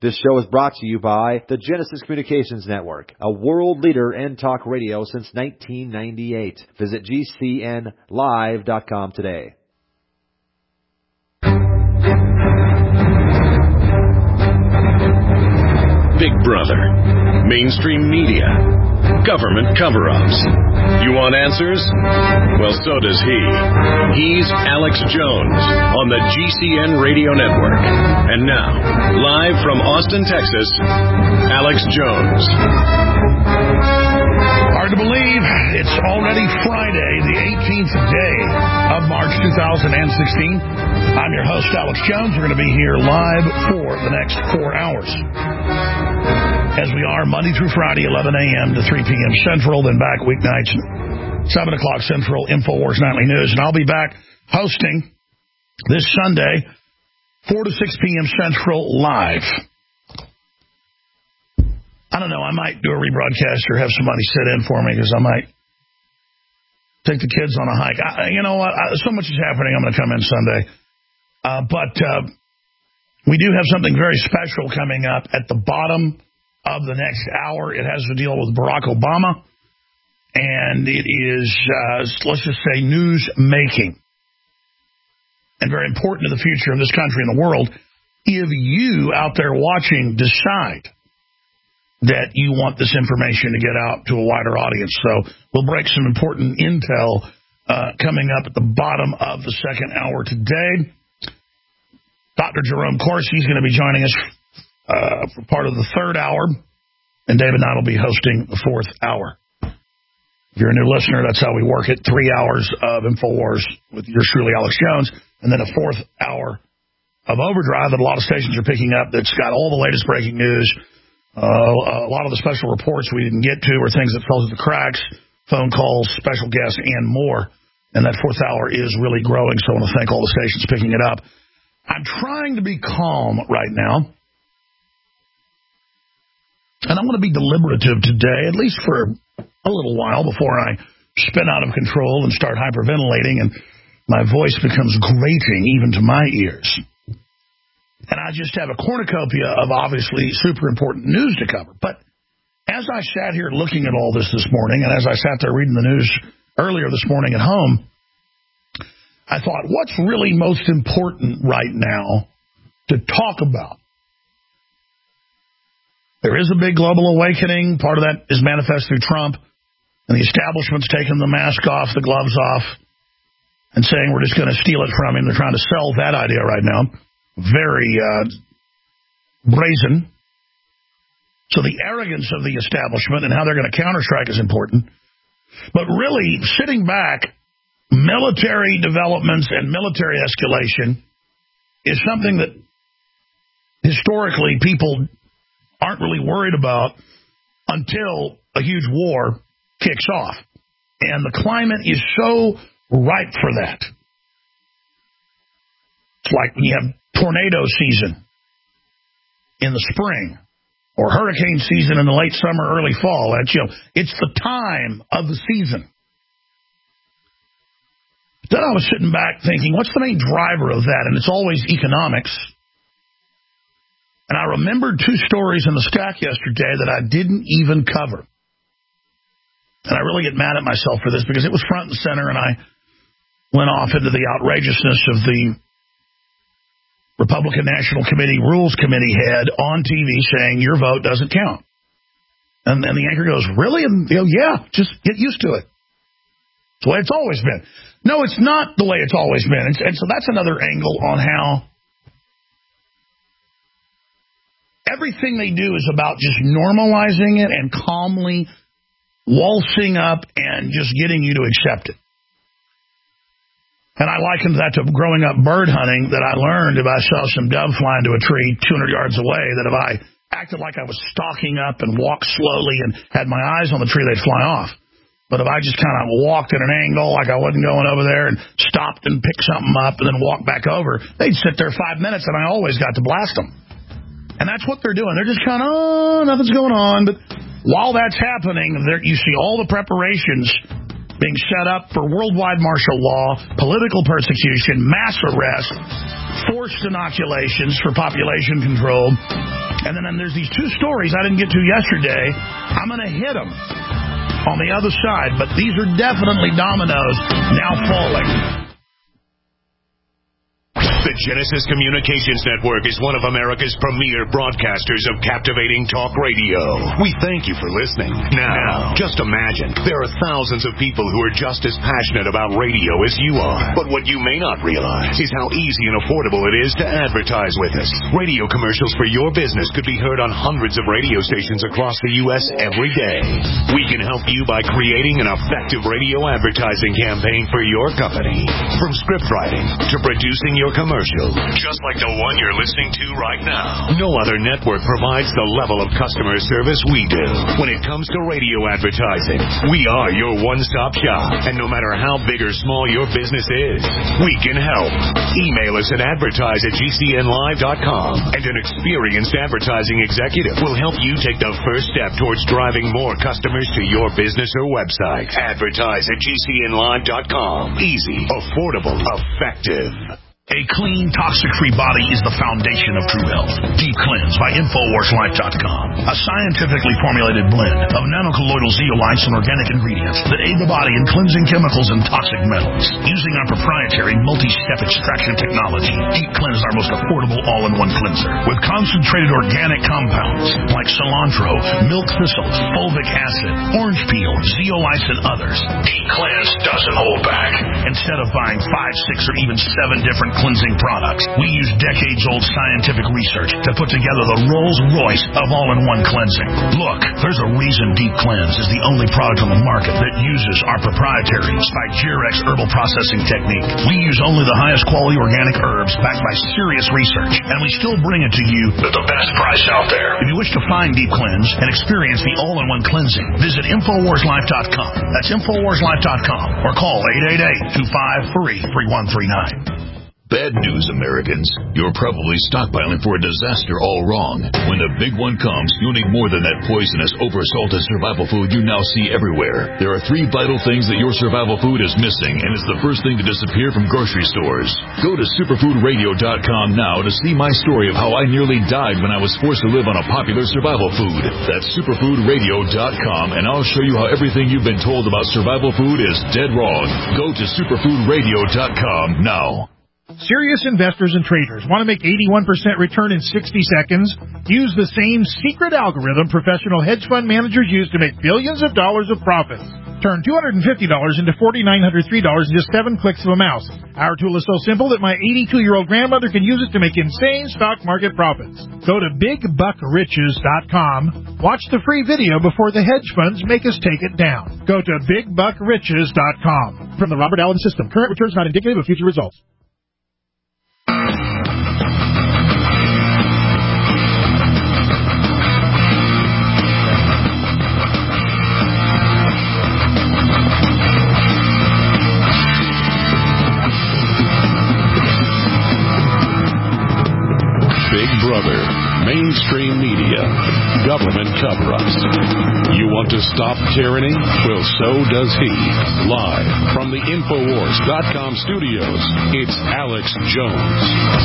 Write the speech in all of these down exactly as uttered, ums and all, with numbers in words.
This show is brought to you by the Genesis Communications Network, a world leader in talk radio since nineteen ninety-eight. Visit G C N live dot com today. Big Brother, mainstream media, government cover-ups. You want answers? Well, so does he. He's Alex Jones on the G C N Radio Network. And now, live from Austin, Texas, Alex Jones. Hard to believe, it's already Friday, the eighteenth day of March two thousand sixteen. I'm your host, Alex Jones. We're going to be here live for the next four hours. As we are Monday through Friday, eleven a.m. to three p.m. Central, then back weeknights, seven o'clock Central, InfoWars Nightly News. And I'll be back hosting this Sunday, four to six p.m. Central, live. I don't know, I might do a rebroadcast or have somebody sit in for me because I might take the kids on a hike. I, you know what? I, so much is happening. I'm going to come in Sunday. Uh, but uh, we do have something very special coming up at the bottom of the next hour. It has to deal with Barack Obama, and it is, uh, let's just say, news-making, and very important to the future of this country and the world. If you out there watching decide that you want this information to get out to a wider audience, so we'll break some important intel uh, coming up at the bottom of the second hour today. Doctor Jerome Corsi, he's going to be joining us Uh, for part of the third hour, and David Knight will be hosting the fourth hour. If you're a new listener, that's how we work it. Three hours of InfoWars with yours truly, Alex Jones, and then a fourth hour of Overdrive that a lot of stations are picking up that's got all the latest breaking news. Uh, a lot of the special reports we didn't get to or things that fell through the cracks, phone calls, special guests, and more. And that fourth hour is really growing, so I want to thank all the stations picking it up. I'm trying to be calm right now. And I'm going to be deliberative today, at least for a little while, before I spin out of control and start hyperventilating and my voice becomes grating even to my ears. And I just have a cornucopia of obviously super important news to cover. But as I sat here looking at all this this morning, and as I sat there reading the news earlier this morning at home, I thought, what's really most important right now to talk about? There is a big global awakening. Part of that is manifest through Trump. And the establishment's taking the mask off, the gloves off, and saying we're just going to steal it from him. They're trying to sell that idea right now. Very uh, brazen. So the arrogance of the establishment and how they're going to counterstrike is important. But really, sitting back, military developments and military escalation is something that historically people aren't really worried about until a huge war kicks off. And the climate is so ripe for that. It's like when you have tornado season in the spring or hurricane season in the late summer, early fall. That's, you know, it's the time of the season. Then I was sitting back thinking, what's the main driver of that? And it's always economics. And I remembered two stories in the stack yesterday that I didn't even cover. And I really get mad at myself for this because it was front and center, and I went off into the outrageousness of the Republican National Committee Rules Committee head on T V saying your vote doesn't count. And, and the anchor goes, really? And you know, yeah, just get used to it. It's the way it's always been. No, it's not the way it's always been. And, and so that's another angle on how everything they do is about just normalizing it and calmly waltzing up and just getting you to accept it. And I likened that to growing up bird hunting, that I learned if I saw some dove flying to a tree two hundred yards away, that if I acted like I was stalking up and walked slowly and had my eyes on the tree, they'd fly off. But if I just kind of walked at an angle like I wasn't going over there and stopped and picked something up and then walked back over, they'd sit there five minutes and I always got to blast them. And that's what they're doing. They're just kind of, oh, nothing's going on. But while that's happening, there, you see all the preparations being set up for worldwide martial law, political persecution, mass arrest, forced inoculations for population control, And then and there's these two stories I didn't get to yesterday. I'm going to hit them on the other side, but these are definitely dominoes now falling. The Genesis Communications Network is one of America's premier broadcasters of captivating talk radio. We thank you for listening. Now, just imagine, there are thousands of people who are just as passionate about radio as you are. But what you may not realize is how easy and affordable it is to advertise with us. Radio commercials for your business could be heard on hundreds of radio stations across the U S every day. We can help you by creating an effective radio advertising campaign for your company. From script writing to producing your commercial. Just like the one you're listening to right now. No other network provides the level of customer service we do. When it comes to radio advertising, we are your one-stop shop. And no matter how big or small your business is, we can help. Email us at advertise at G C N live dot com, and an experienced advertising executive will help you take the first step towards driving more customers to your business or website. Advertise at G C N live dot com. Easy, affordable, effective. A clean, toxic-free body is the foundation of true health. Deep Cleanse by Infowars Life dot com. A scientifically formulated blend of nanocolloidal zeolites and organic ingredients that aid the body in cleansing chemicals and toxic metals. Using our proprietary multi-step extraction technology, Deep Cleanse is our most affordable all-in-one cleanser. With concentrated organic compounds like cilantro, milk thistle, fulvic acid, orange peel, zeolites, and others. Deep Cleanse doesn't hold back. Instead of buying five, six, or even seven different cleansing products, we use decades-old scientific research to put together the Rolls-Royce of all-in-one cleansing. Look, there's a reason Deep Cleanse is the only product on the market that uses our proprietary Spigerex herbal processing technique. We use only the highest quality organic herbs backed by serious research, and we still bring it to you at the best price out there. If you wish to find Deep Cleanse and experience the all-in-one cleansing, visit Infowars Life dot com. That's Infowars Life dot com, or call eight eight eight, two five three, three one three nine. Bad news, Americans. You're probably stockpiling for a disaster all wrong. When the big one comes, you'll need more than that poisonous, over-salted survival food you now see everywhere. There are three vital things that your survival food is missing, and it's the first thing to disappear from grocery stores. Go to superfood radio dot com now to see my story of how I nearly died when I was forced to live on a popular survival food. That's superfood radio dot com, and I'll show you how everything you've been told about survival food is dead wrong. Go to superfood radio dot com now. Serious investors and traders want to make eighty-one percent return in sixty seconds? Use the same secret algorithm professional hedge fund managers use to make billions of dollars of profits. Turn two hundred fifty dollars into four thousand nine hundred three dollars in just seven clicks of a mouse. Our tool is so simple that my eighty-two-year-old grandmother can use it to make insane stock market profits. Go to big buck riches dot com. Watch the free video before the hedge funds make us take it down. Go to big buck riches dot com. From the Robert Allen System. Current returns not indicative of future results. Big Brother, mainstream media, government cover-ups. You want to stop tyranny? Well, so does he. Live from the Infowars dot com studios, it's Alex Jones.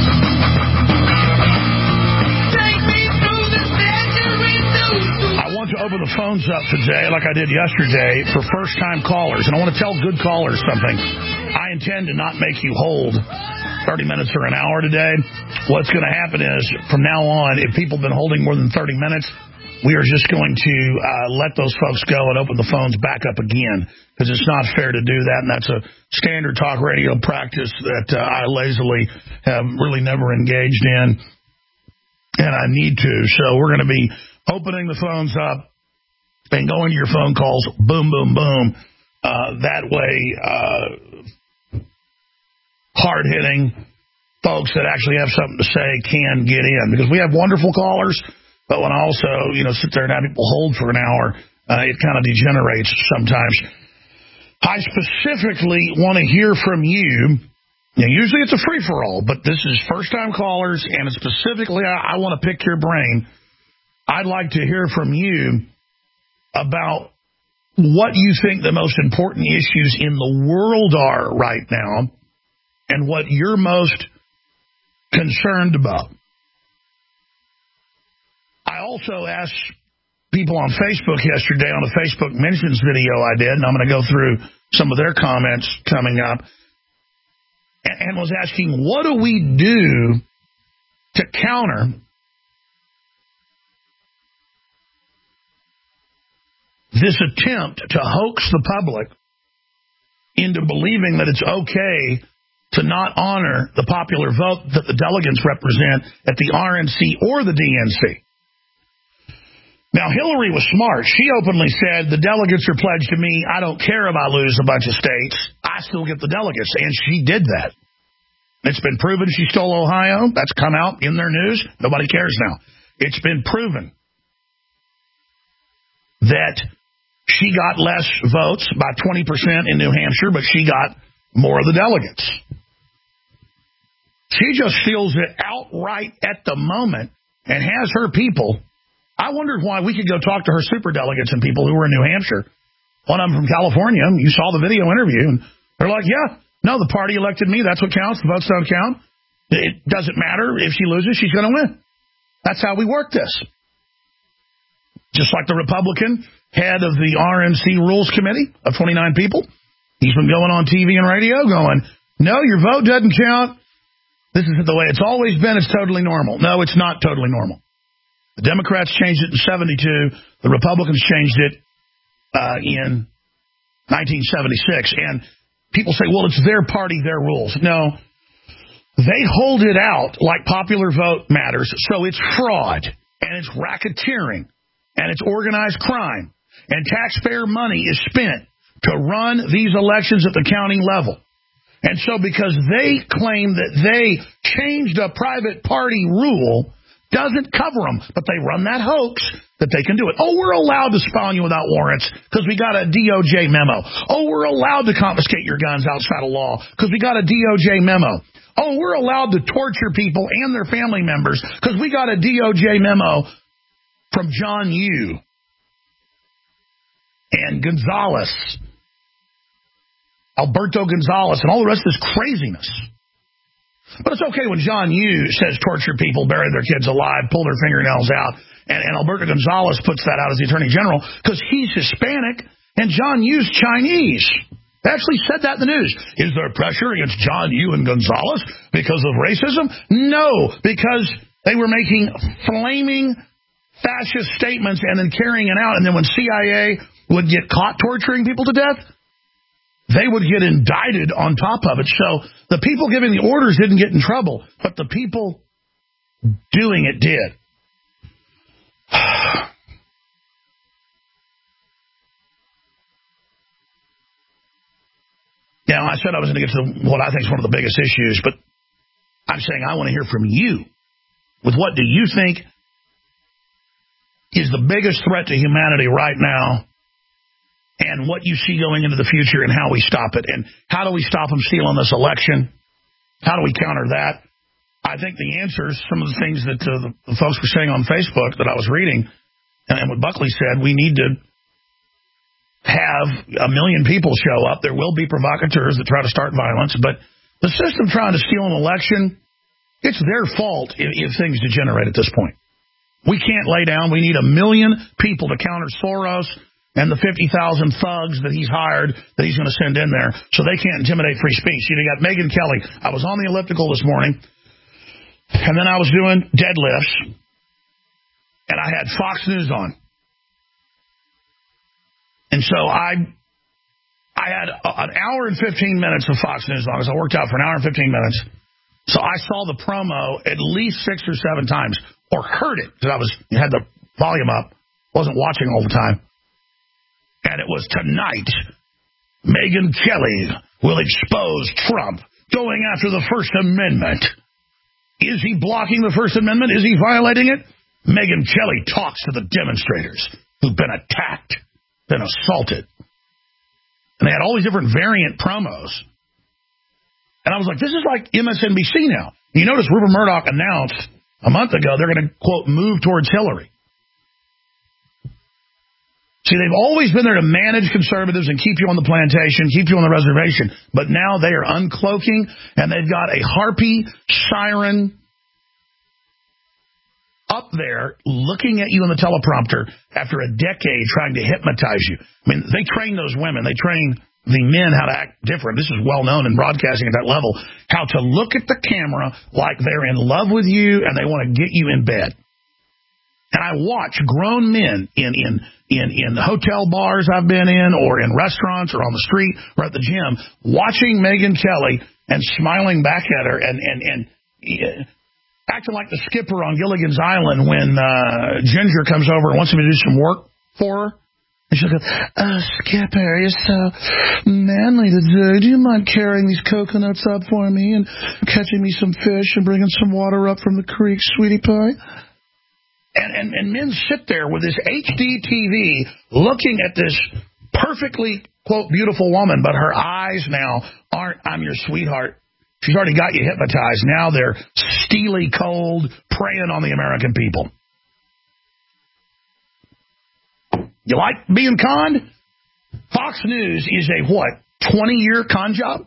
Take me through the century. I want to open the phones up today, like I did yesterday, for first-time callers. And I want to tell good callers something. I intend to not make you hold thirty minutes or an hour today. What's going to happen is, from now on, if people have been holding more than thirty minutes, we are just going to uh, let those folks go and open the phones back up again, because it's not fair to do that, and that's a standard talk radio practice that uh, I lazily have really never engaged in, and I need to. So we're going to be opening the phones up and going to your phone calls, boom, boom, boom. Uh, that way, uh, hard-hitting folks that actually have something to say can get in, because we have wonderful callers, but when I also, you know, sit there and have people hold for an hour, uh, it kind of degenerates sometimes. I specifically want to hear from you. Now, usually it's a free-for-all, but this is first-time callers, and specifically I, I want to pick your brain. I'd like to hear from you about what you think the most important issues in the world are right now, and what you're most concerned about. I also asked people on Facebook yesterday on the Facebook mentions video I did, and I'm going to go through some of their comments coming up, and was asking, what do we do to counter this attempt to hoax the public into believing that it's okay to not honor the popular vote that the delegates represent at the R N C or the D N C. Now, Hillary was smart. She openly said, the delegates are pledged to me. I don't care if I lose a bunch of states. I still get the delegates. And she did that. It's been proven she stole Ohio. That's come out in their news. Nobody cares now. It's been proven that she got less votes, by twenty percent in New Hampshire, but she got more of the delegates. She just steals it outright at the moment and has her people. I wondered why we could go talk to her superdelegates and people who were in New Hampshire. One of them from California. You saw the video interview, and they're like, yeah, no, the party elected me. That's what counts. The votes don't count. It doesn't matter. If she loses, she's going to win. That's how we work this. Just like the Republican head of the R N C Rules Committee of twenty-nine people. He's been going on T V and radio going, no, your vote doesn't count. This is the way it's always been. It's totally normal. No, it's not totally normal. The Democrats changed it in seventy-two. The Republicans changed it uh, in nineteen seventy-six. And people say, well, it's their party, their rules. No, they hold it out like popular vote matters. So it's fraud, and it's racketeering, and it's organized crime, and taxpayer money is spent to run these elections at the county level. And so because they claim that they changed a private party rule, doesn't cover them, but they run that hoax that they can do it. Oh, we're allowed to spy on you without warrants because we got a D O J memo. Oh, we're allowed to confiscate your guns outside of law because we got a D O J memo. Oh, we're allowed to torture people and their family members because we got a D O J memo from John Yoo and Gonzalez, Alberto Gonzalez, and all the rest of this craziness. But it's okay when John Yoo says torture people, bury their kids alive, pull their fingernails out, and, and Alberto Gonzalez puts that out as the Attorney General because he's Hispanic and John Yoo's Chinese. They actually said that in the news. Is there pressure against John Yoo and Gonzalez because of racism? No, because they were making flaming fascist statements and then carrying it out, and then when C I A would get caught torturing people to death, they would get indicted on top of it. So the people giving the orders didn't get in trouble, but the people doing it did. Now, I said I was going to get to what I think is one of the biggest issues, but I'm saying I want to hear from you. With what do you think is the biggest threat to humanity right now? And what you see going into the future and how we stop it. And how do we stop them stealing this election? How do we counter that? I think the answers, some of the things that uh, the, the folks were saying on Facebook that I was reading, and, and what Buckley said, we need to have a million people show up. There will be provocateurs that try to start violence. But the system trying to steal an election, it's their fault if, if things degenerate at this point. We can't lay down. We need a million people to counter Soros and the fifty thousand thugs that he's hired that he's going to send in there so they can't intimidate free speech. You know, you got Megyn Kelly. I was on the elliptical this morning, and then I was doing deadlifts, and I had Fox News on. And so I I had an hour and fifteen minutes of Fox News on because I worked out for an hour and fifteen minutes. So I saw the promo at least six or seven times, or heard it, because I was had the volume up, wasn't watching all the time. And it was tonight, Megyn Kelly will expose Trump going after the First Amendment. Is he blocking the First Amendment? Is he violating it? Megyn Kelly talks to the demonstrators who've been attacked, been assaulted. And they had all these different variant promos. And I was like, this is like M S N B C now. You notice Rupert Murdoch announced a month ago they're going to, quote, move towards Hillary. See, they've always been there to manage conservatives and keep you on the plantation, keep you on the reservation. But now they are uncloaking, and they've got a harpy, siren, up there looking at you in the teleprompter after a decade trying to hypnotize you. I mean, they train those women. They train the men how to act different. This is well known in broadcasting at that level, how to look at the camera like they're in love with you and they want to get you in bed. And I watch grown men in, in, in, in hotel bars I've been in or in restaurants or on the street or at the gym watching Megyn Kelly and smiling back at her and, and, and uh, acting like the skipper on Gilligan's Island when uh, Ginger comes over and wants him to do some work for her. And she'll go, oh, Skipper, you're so manly today. Do you mind carrying these coconuts up for me and catching me some fish and bringing some water up from the creek, sweetie pie? And, and, and men sit there with this H D T V looking at this perfectly, quote, beautiful woman, but her eyes now aren't, I'm your sweetheart. She's already got you hypnotized. Now they're steely cold, preying on the American people. You like being conned? Fox News is a, what, twenty-year con job?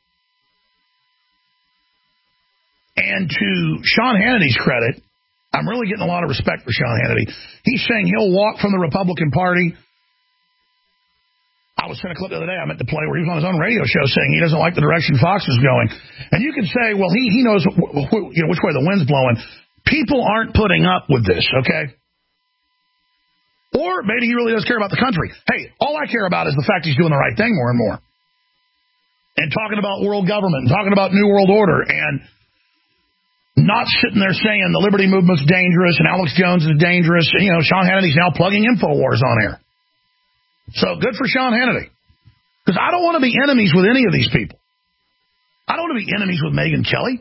And to Sean Hannity's credit, I'm really getting a lot of respect for Sean Hannity. He's saying he'll walk from the Republican Party. I was sent a clip the other day I meant to play where he was on his own radio show saying he doesn't like the direction Fox is going. And you can say, well, he, he knows wh- wh- you know, which way the wind's blowing. People aren't putting up with this, okay? Or maybe he really does care about the country. Hey, all I care about is the fact he's doing the right thing more and more. And talking about world government, and talking about New World Order, and not sitting there saying the liberty movement's dangerous and Alex Jones is dangerous. You know, Sean Hannity's now plugging InfoWars on air. So good for Sean Hannity. Because I don't want to be enemies with any of these people. I don't want to be enemies with Megyn Kelly.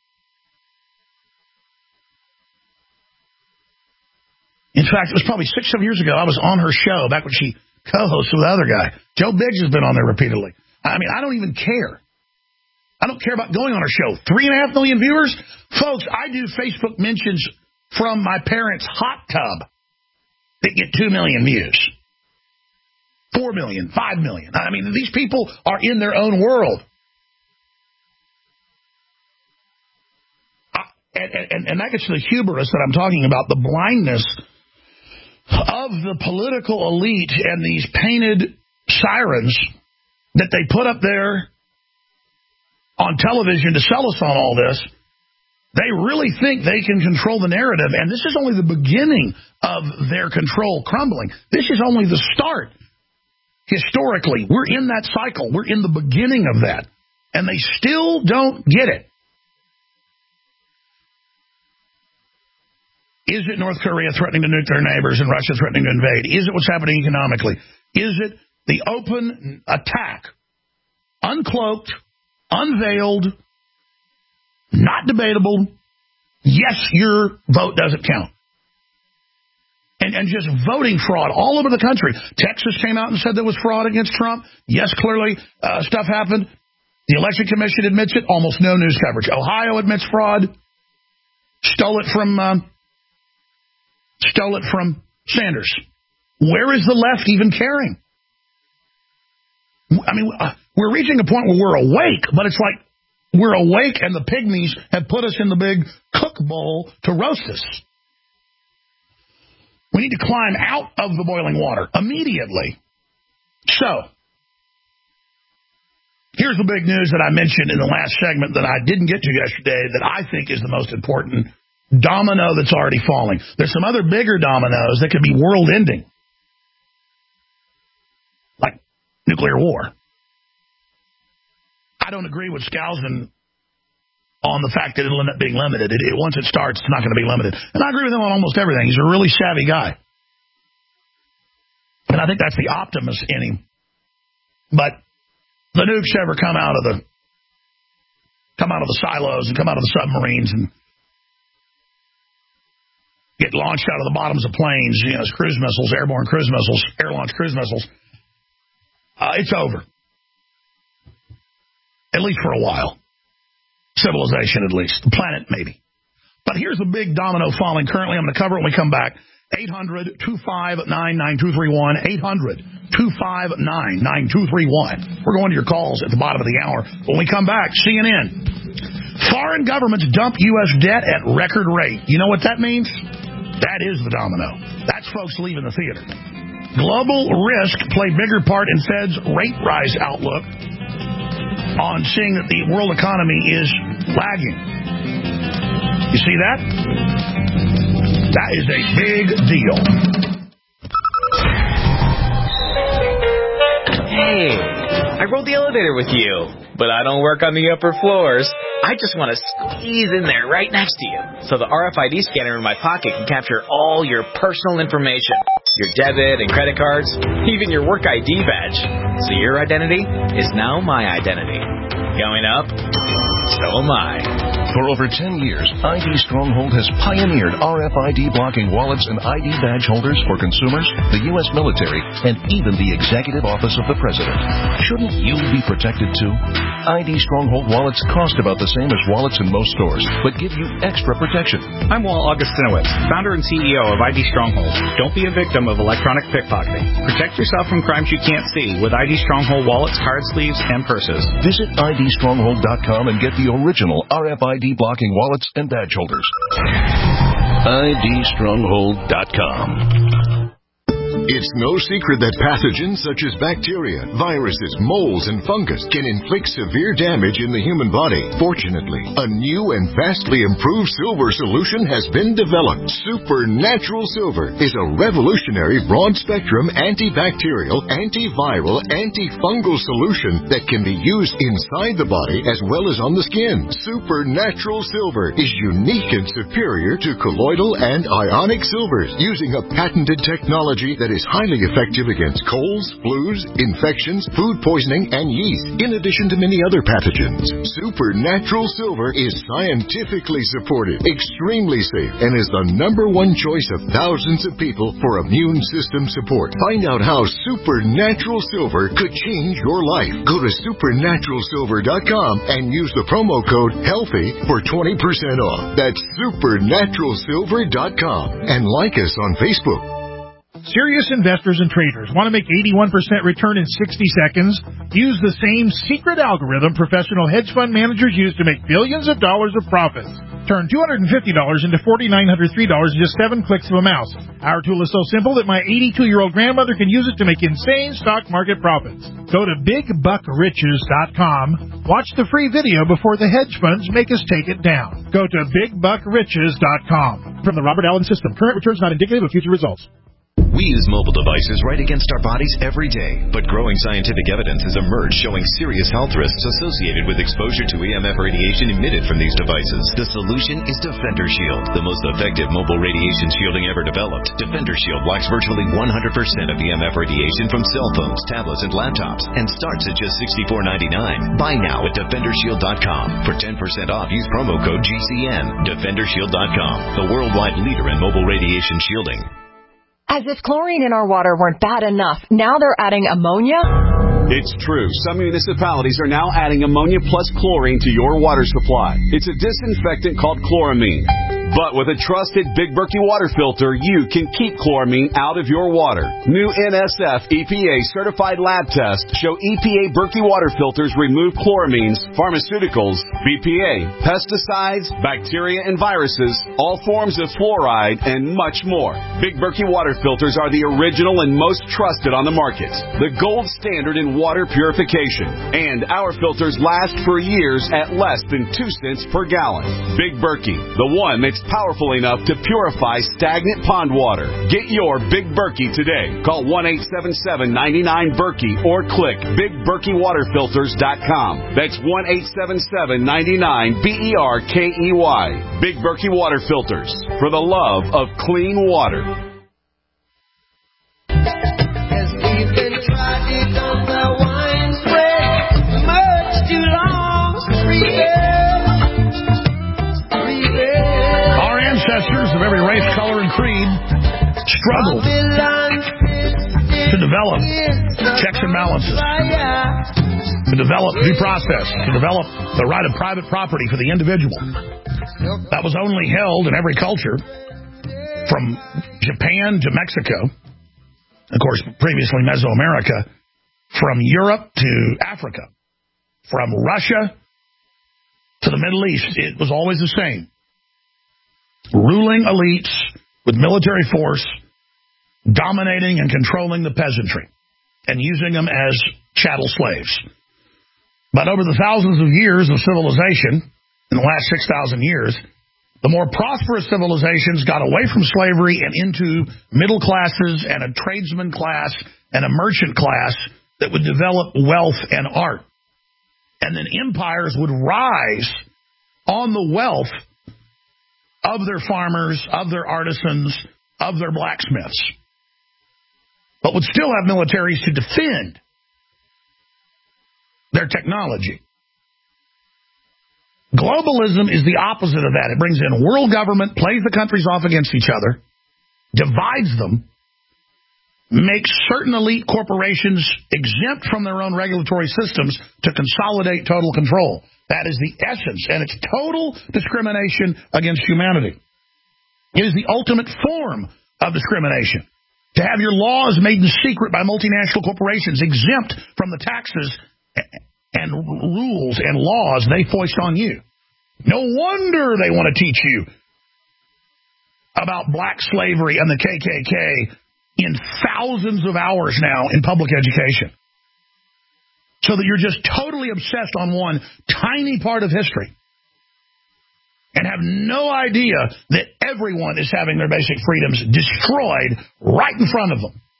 In fact, it was probably six, seven years ago, I was on her show back when she co-hosted with the other guy. Joe Biggs has been on there repeatedly. I mean, I don't even care. I don't care about going on her show. Three and a half million viewers? Folks, I do Facebook mentions from my parents' hot tub that get two million views. Four million, five million. I mean, these people are in their own world. I, and, and, and that gets to the hubris that I'm talking about, the blindness of the political elite and these painted sirens that they put up there on television to sell us on all this. They really think they can control the narrative, and this is only the beginning of their control crumbling. This is only the start. Historically, we're in that cycle. We're in the beginning of that, and they still don't get it. Is it North Korea threatening to nuke their neighbors and Russia threatening to invade? Is it what's happening economically? Is it the open attack, uncloaked, unveiled, not debatable? Yes, your vote doesn't count. And, and just voting fraud all over the country. Texas came out and said there was fraud against Trump. Yes, clearly uh, stuff happened. The Election Commission admits it. Almost no news coverage. Ohio admits fraud. Stole it from uh, stole it from Sanders. Where is the left even caring? I mean, uh, we're reaching a point where we're awake, but it's like we're awake and the pygmies have put us in the big cook bowl to roast us. We need to climb out of the boiling water immediately. So, here's the big news that I mentioned in the last segment that I didn't get to yesterday that I think is the most important domino that's already falling. There's some other bigger dominoes that could be world-ending, like nuclear war. I don't agree with Skousen on the fact that it'll end up being limited. It, it, once it starts, it's not going to be limited. And I agree with him on almost everything. He's a really savvy guy. And I think that's the optimist in him. But the nukes ever come out of the come out of the silos and come out of the submarines and get launched out of the bottoms of planes, you know, as cruise missiles, airborne cruise missiles, air-launched cruise missiles, uh, it's over. At least for a while. Civilization, at least. The planet, maybe. But here's the big domino falling currently. I'm going to cover it when we come back. eight hundred, two five nine, nine two three one. eight hundred, two five nine, nine two three one. We're going to your calls at the bottom of the hour. When we come back, C N N. Foreign governments dump U S debt at record rate. You know what that means? That is the domino. That's folks leaving the theater. Global risk played bigger part in Fed's rate rise outlook on seeing that the world economy is lagging. You see that? That is a big deal. Hey, I rode the elevator with you, but I don't work on the upper floors. I just want to squeeze in there right next to you so the R F I D scanner in my pocket can capture all your personal information, your debit and credit cards, even your work I D badge. So your identity is now my identity. Going up, so am I. For over ten years, I D Stronghold has pioneered R F I D blocking wallets and I D badge holders for consumers, the U S military, and even the Executive Office of the President. Shouldn't you be protected too? I D Stronghold wallets cost about the same as wallets in most stores, but give you extra protection. I'm Walt Augustinowicz, founder and C E O of I D Stronghold. Don't be a victim of electronic pickpocketing. Protect yourself from crimes you can't see with I D Stronghold wallets, card sleeves, and purses. Visit I D stronghold dot com and get the original R F I D blocking wallets and badge holders. I D stronghold dot com. It's no secret that pathogens such as bacteria, viruses, molds, and fungus can inflict severe damage in the human body. Fortunately, a new and vastly improved silver solution has been developed. Supernatural Silver is a revolutionary broad-spectrum antibacterial, antiviral, antifungal solution that can be used inside the body as well as on the skin. Supernatural Silver is unique and superior to colloidal and ionic silvers, using a patented technology that is highly effective against colds, flus, infections, food poisoning, and yeast, in addition to many other pathogens. Supernatural Silver is scientifically supported, extremely safe, and is the number one choice of thousands of people for immune system support. Find out how Supernatural Silver could change your life. Go to supernatural silver dot com and use the promo code HEALTHY for twenty percent off. That's supernatural silver dot com. And like us on Facebook. Serious investors and traders want to make eighty-one percent return in sixty seconds? Use the same secret algorithm professional hedge fund managers use to make billions of dollars of profits. Turn two hundred fifty dollars into four thousand nine hundred three dollars in just seven clicks of a mouse. Our tool is so simple that my eighty-two-year-old grandmother can use it to make insane stock market profits. Go to big buck riches dot com. Watch the free video before the hedge funds make us take it down. Go to big buck riches dot com. From the Robert Allen System, current returns not indicative of future results. We use mobile devices right against our bodies every day, but growing scientific evidence has emerged showing serious health risks associated with exposure to E M F radiation emitted from these devices. The solution is Defender Shield, the most effective mobile radiation shielding ever developed. Defender Shield blocks virtually one hundred percent of E M F radiation from cell phones, tablets, and laptops, and starts at just sixty-four ninety-nine. Buy now at defender shield dot com. For ten percent off, use promo code G C N. defender shield dot com, the worldwide leader in mobile radiation shielding. As if chlorine in our water weren't bad enough, now they're adding ammonia? It's true. Some municipalities are now adding ammonia plus chlorine to your water supply. It's a disinfectant called chloramine. But with a trusted Big Berkey water filter, you can keep chloramine out of your water. New N S F E P A certified lab tests show E P A Berkey water filters remove chloramines, pharmaceuticals, B P A, pesticides, bacteria and viruses, all forms of fluoride, and much more. Big Berkey water filters are the original and most trusted on the market. The gold standard in water purification. And our filters last for years at less than two cents per gallon. Big Berkey, the one that's powerful enough to purify stagnant pond water. Get your Big Berkey today. Call one eight seven seven, nine nine, Berkey or click big berkey water filters dot com. That's one eight seven seven, nine nine, B E R K E Y. Big Berkey Water Filters, for the love of clean water. Of every race, color, and creed struggled to develop checks and balances, to develop due process, to develop the right of private property for the individual. That was only held in every culture, from Japan to Mexico, of course, previously Mesoamerica, from Europe to Africa, from Russia to the Middle East. It was always the same. Ruling elites with military force dominating and controlling the peasantry and using them as chattel slaves. But over the thousands of years of civilization, in the last six thousand years, the more prosperous civilizations got away from slavery and into middle classes and a tradesman class and a merchant class that would develop wealth and art. And then empires would rise on the wealth of their farmers, of their artisans, of their blacksmiths, but would still have militaries to defend their technology. Globalism is the opposite of that. It brings in world government, plays the countries off against each other, divides them, makes certain elite corporations exempt from their own regulatory systems to consolidate total control. That is the essence, and it's total discrimination against humanity. It is the ultimate form of discrimination. To have your laws made in secret by multinational corporations, exempt from the taxes and rules and laws they foist on you. No wonder they want to teach you about black slavery and the K K K in thousands of hours now in public education. So that you're just totally obsessed on one tiny part of history and have no idea that everyone is having their basic freedoms destroyed right in front of them.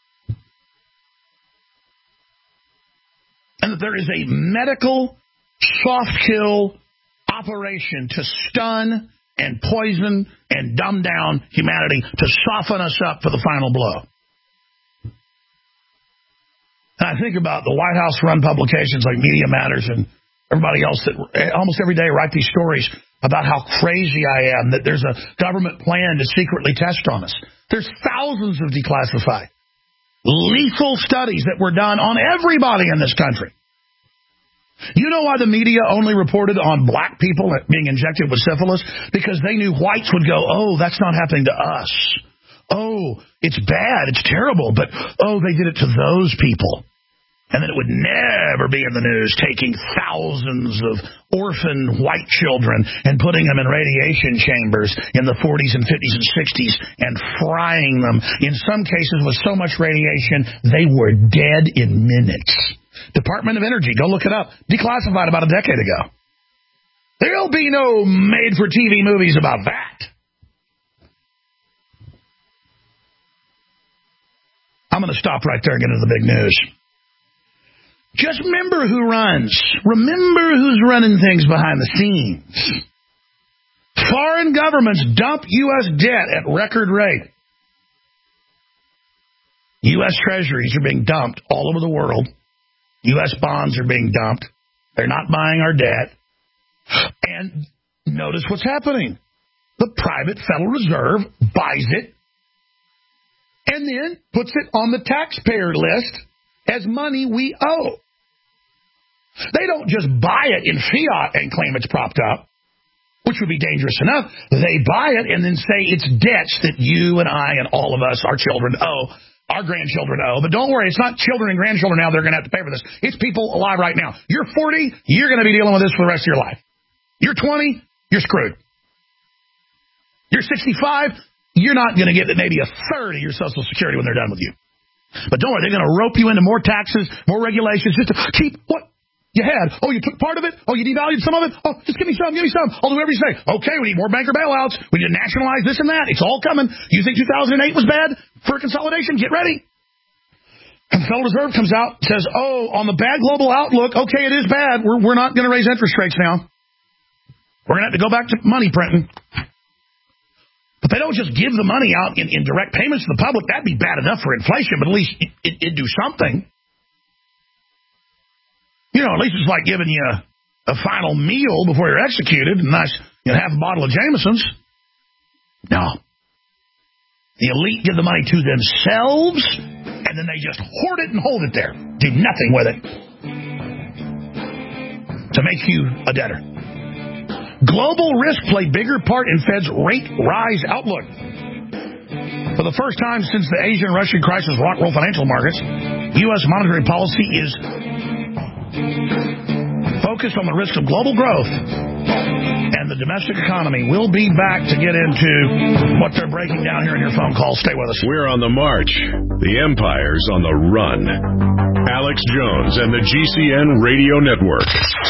And that there is a medical soft kill operation to stun and poison and dumb down humanity to soften us up for the final blow. And I think about the White House-run publications like Media Matters and everybody else that almost every day write these stories about how crazy I am, that there's a government plan to secretly test on us. There's thousands of declassified, lethal studies that were done on everybody in this country. You know why the media only reported on black people being injected with syphilis? Because they knew whites would go, oh, that's not happening to us. Oh, it's bad, it's terrible, but, oh, they did it to those people. And then it would never be in the news taking thousands of orphan white children and putting them in radiation chambers in the forties and fifties and sixties and frying them, in some cases with so much radiation, they were dead in minutes. Department of Energy, go look it up, declassified about a decade ago. There'll be no made-for-T V movies about that. I'm going to stop right there and get into the big news. Just remember who runs. Remember who's running things behind the scenes. Foreign governments dump U S debt at record rate. U S treasuries are being dumped all over the world. U S bonds are being dumped. They're not buying our debt. And notice what's happening. The private Federal Reserve buys it and then puts it on the taxpayer list as money we owe. They don't just buy it in fiat and claim it's propped up, which would be dangerous enough. They buy it and then say it's debts that you and I and all of us, our children, owe, our grandchildren owe. But don't worry, it's not children and grandchildren now that are going to have to pay for this. It's people alive right now. You're forty, you're going to be dealing with this for the rest of your life. You're twenty, you're screwed. You're sixty-five, you're not going to get maybe a third of your Social Security when they're done with you. But don't worry, they're going to rope you into more taxes, more regulations, just to keep what you had. Oh, you took part of it? Oh, you devalued some of it? Oh, just give me some, give me some. I'll do whatever you say. Okay, we need more banker bailouts. We need to nationalize this and that. It's all coming. You think two thousand eight was bad for consolidation? Get ready. And the Federal Reserve comes out and says, oh, on the bad global outlook, okay, it is bad. We're, we're not going to raise interest rates now. We're going to have to go back to money printing. But they don't just give the money out in, in direct payments to the public. That'd be bad enough for inflation, but at least it, it, it'd do something. You know, at least it's like giving you a, a final meal before you're executed, and nice, you know, half a bottle of Jameson's. No. The elite give the money to themselves, and then they just hoard it and hold it there. Do nothing with it to make you a debtor. Global risk played bigger part in Fed's rate rise outlook. For the first time since the Asian-Russian crisis rocked world financial markets, U S monetary policy is focused on the risk of global growth and the domestic economy. We'll be back to get into what they're breaking down here in your phone call. Stay with us. We're on the march. The empire's on the run. Alex Jones and the G C N Radio Network.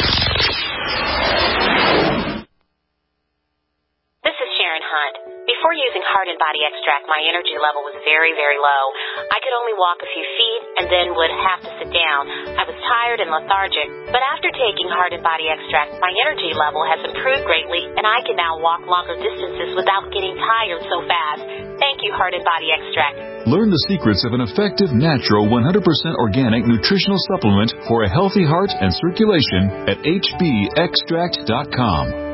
This is Sharon Hunt. Before using Heart and Body Extract, my energy level was very, very low. I could only walk a few feet and then would have to sit down. I was tired and lethargic. But after taking Heart and Body Extract, my energy level has improved greatly, and I can now walk longer distances without getting tired so fast. Thank you, Heart and Body Extract. Learn the secrets of an effective, natural, one hundred percent organic nutritional supplement for a healthy heart and circulation at H B extract dot com.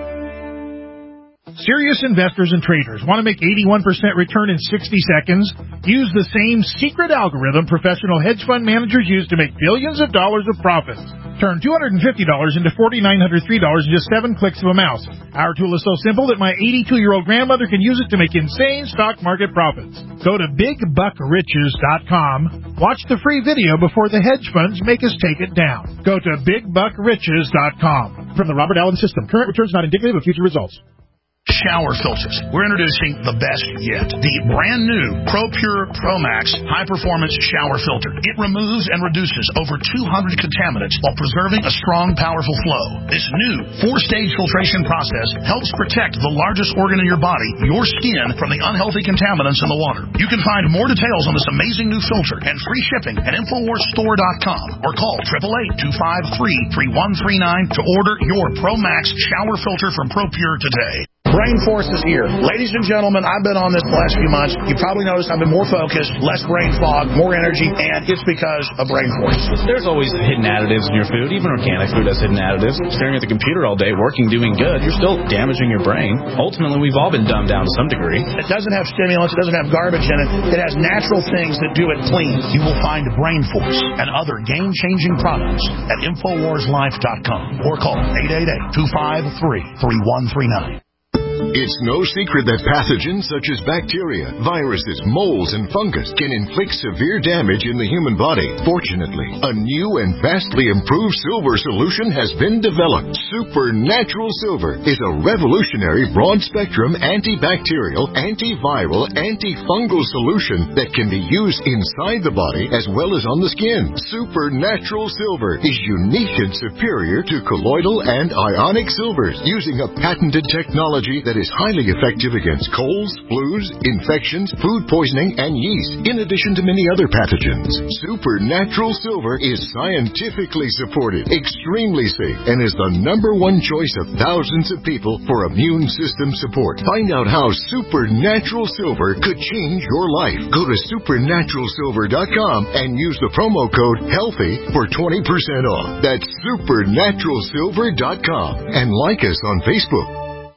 Serious investors and traders want to make eighty-one percent return in sixty seconds? Use the same secret algorithm professional hedge fund managers use to make billions of dollars of profits. Turn two hundred fifty dollars into four thousand nine hundred three dollars in just seven clicks of a mouse. Our tool is so simple that my eighty-two-year-old grandmother can use it to make insane stock market profits. Go to big buck riches dot com. Watch the free video before the hedge funds make us take it down. Go to big buck riches dot com. From the Robert Allen System, current returns not indicative of future results. Shower filters. We're introducing the best yet. The brand new ProPure ProMax high-performance shower filter. It removes and reduces over two hundred contaminants while preserving a strong, powerful flow. This new four-stage filtration process helps protect the largest organ in your body, your skin, from the unhealthy contaminants in the water. You can find more details on this amazing new filter and free shipping at infowars store dot com or call eight eight eight, two five three, three one three nine to order your ProMax shower filter from ProPure today. Brain Force is here. Ladies and gentlemen, I've been on this the last few months. You probably noticed I've been more focused, less brain fog, more energy, and it's because of Brain Force. There's always hidden additives in your food. Even organic food has hidden additives. Staring at the computer all day, working, doing good, you're still damaging your brain. Ultimately, we've all been dumbed down to some degree. It doesn't have stimulants. It doesn't have garbage in it. It has natural things that do it clean. You will find Brain Force and other game-changing products at infowars life dot com or call eight eight eight, two five three, three one three nine. It's no secret that pathogens such as bacteria, viruses, molds, and fungus can inflict severe damage in the human body. Fortunately, a new and vastly improved silver solution has been developed. Supernatural Silver is a revolutionary broad-spectrum antibacterial, antiviral, antifungal solution that can be used inside the body as well as on the skin. Supernatural Silver is unique and superior to colloidal and ionic silvers, using a patented technology that is highly effective against colds, flus, infections, food poisoning, and yeast, in addition to many other pathogens. Supernatural Silver is scientifically supported, extremely safe, and is the number one choice of thousands of people for immune system support. Find out how Supernatural Silver could change your life. Go to supernatural silver dot com and use the promo code HEALTHY for twenty percent off. That's supernatural silver dot com. And like us on Facebook.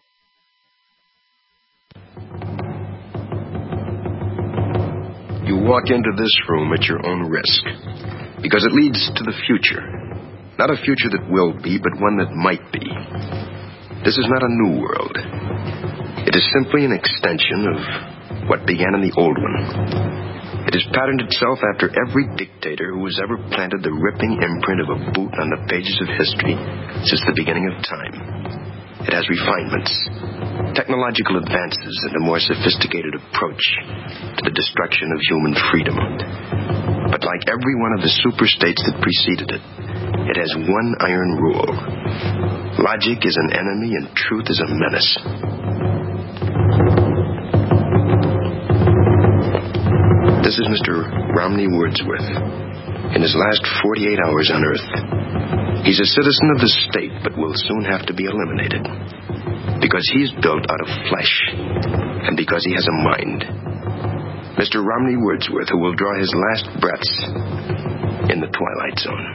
You walk into this room at your own risk, because it leads to the future. Not a future that will be, but one that might be. This is not a new world. It is simply an extension of what began in the old one. It has patterned itself after every dictator who has ever planted the ripping imprint of a boot on the pages of history since the beginning of time. It has refinements, technological advances, and a more sophisticated approach to the destruction of human freedom. But like every one of the superstates that preceded it, it has one iron rule. Logic is an enemy and truth is a menace. This is Mister Romney Wordsworth. In his last forty-eight hours on Earth, he's a citizen of the state, but will soon have to be eliminated. Because he's built out of flesh, and because he has a mind. Mister Romney Wordsworth, who will draw his last breaths in the Twilight Zone.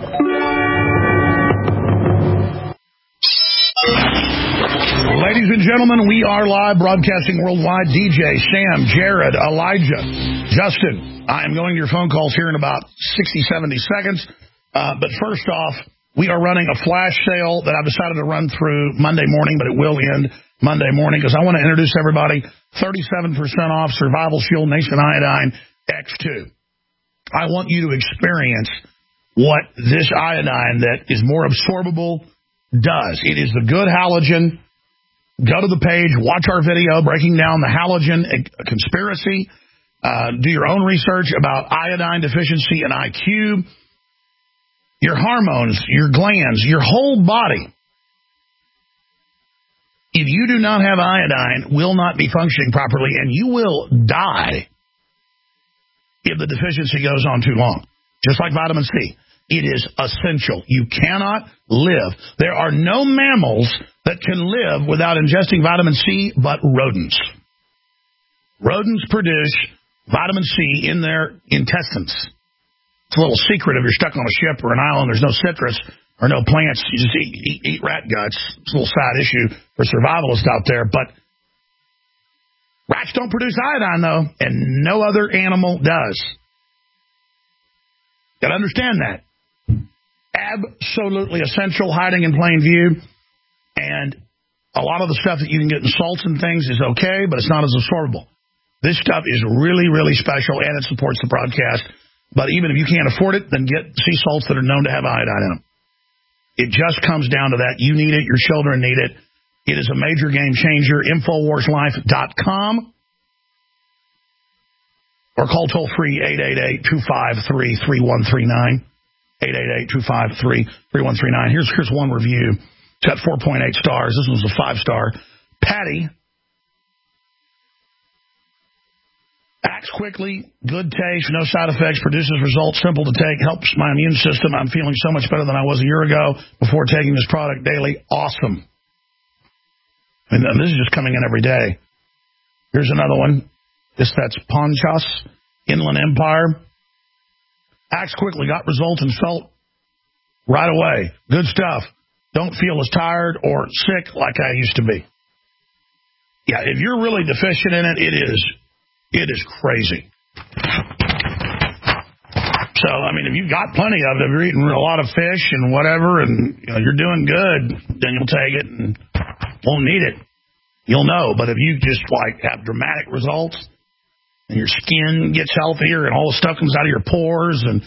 Ladies and gentlemen, we are live broadcasting worldwide. D J, Sam, Jared, Elijah, Justin. I am going to your phone calls here in about sixty, seventy seconds. Uh, but first off, we are running a flash sale that I've decided to run through Monday morning, but it will end Monday morning because I want to introduce everybody. thirty-seven percent off Survival Shield Nation Iodine X two. I want you to experience what this iodine that is more absorbable, does. It is the good halogen. Go to the page, watch our video breaking down the halogen conspiracy. Uh, do your own research about iodine deficiency and I Q. Your hormones, your glands, your whole body. If you do not have iodine, will not be functioning properly, and you will die if the deficiency goes on too long. Just like vitamin C. It is essential. You cannot live. There are no mammals that can live without ingesting vitamin C but rodents. Rodents produce vitamin C in their intestines. It's a little secret if you're stuck on a ship or an island, there's no citrus or no plants, you just eat, eat, eat rat guts. It's a little side issue for survivalists out there, but rats don't produce iodine, though, and no other animal does. Got to understand that. Absolutely essential, hiding in plain view, and a lot of the stuff that you can get in salts and things is okay, but it's not as absorbable. This stuff is really, really special, and it supports the broadcast, but even if you can't afford it, then get sea salts that are known to have iodine in them. It just comes down to that. You need it. Your children need it. It is a major game changer. Infowars Life dot com or call toll-free eight eight eight, two five three, three one three nine. eight eight eight, two five three, three one three nine. Here's, here's one review. It's got four point eight stars. This was a five-star. Patty. Acts quickly, good taste, no side effects, produces results, simple to take, helps my immune system. I'm feeling so much better than I was a year ago before taking this product daily. Awesome. And this is just coming in every day. Here's another one. This, that's Ponchos, Inland Empire. Acts quickly, got results, and felt right away. Good stuff. Don't feel as tired or sick like I used to be. Yeah, if you're really deficient in it, it is It is crazy. So, I mean, if you've got plenty of it, if you're eating a lot of fish and whatever, and you know, you're doing good, then you'll take it and won't need it. You'll know. But if you just, like, have dramatic results and your skin gets healthier and all the stuff comes out of your pores, and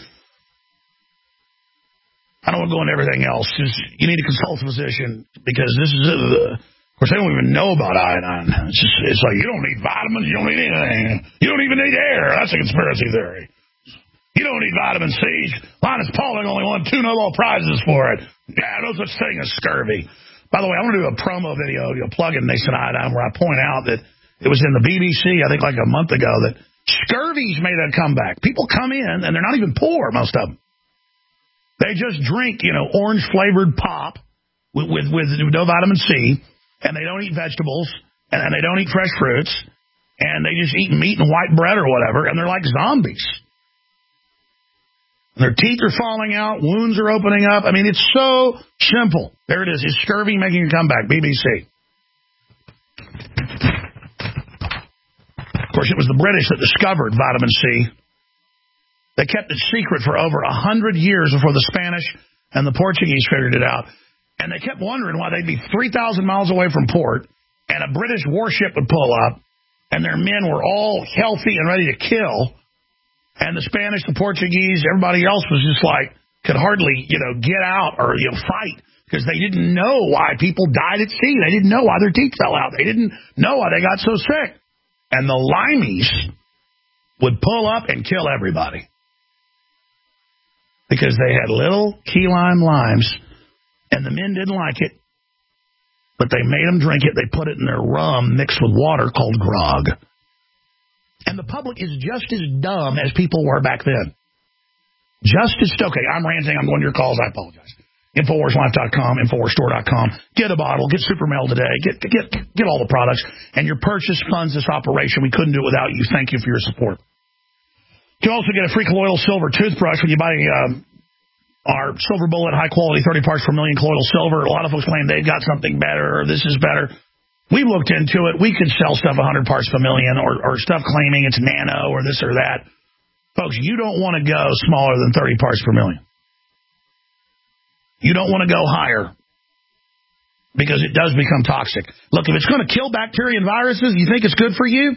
I don't want to go into everything else. Just, you need to consult a physician, because this is a... Of course, they don't even know about iodine. It's just, it's like, you don't need vitamins, you don't need anything. You don't even need air. That's a conspiracy theory. You don't need vitamin C. Linus Pauling only won two Nobel Prizes for it. Yeah, no such thing as scurvy. By the way, I want to do a promo video, you know, plug in Nascent Iodine, where I point out that it was in the B B C, I think like a month ago, that scurvy's made a comeback. People come in, and they're not even poor, most of them. They just drink, you know, orange-flavored pop with, with, with no vitamin C, and they don't eat vegetables, and they don't eat fresh fruits, and they just eat meat and white bread or whatever, and they're like zombies. And their teeth are falling out, wounds are opening up. I mean, it's so simple. There it is. Is scurvy making a comeback? B B C. Of course, it was the British that discovered vitamin C. They kept it secret for over a hundred years before the Spanish and the Portuguese figured it out. And they kept wondering why they'd be three thousand miles away from port, and a British warship would pull up, and their men were all healthy and ready to kill, and the Spanish, the Portuguese, everybody else was just like, could hardly, you know, get out or, you know, fight, because they didn't know why people died at sea. They didn't know why their teeth fell out. They didn't know why they got so sick. And the limeys would pull up and kill everybody, because they had little key lime limes. And the men didn't like it, but they made them drink it. They put it in their rum mixed with water called grog. And the public is just as dumb as people were back then. Just as, okay, I'm ranting. I'm going to your calls. I apologize. Infowars Life dot com, Infowars Store dot com. Get a bottle. Get Super Mail today. Get, get, get all the products. And your purchase funds this operation. We couldn't do it without you. Thank you for your support. You can also get a free colloidal silver toothbrush when you buy a... Uh, Our Silver Bullet, high-quality, thirty parts per million colloidal silver. A lot of folks claim they've got something better or this is better. We looked into it. We could sell stuff one hundred parts per million, or, or stuff claiming it's nano or this or that. Folks, you don't want to go smaller than thirty parts per million. You don't want to go higher, because it does become toxic. Look, if it's going to kill bacteria and viruses, you think it's good for you?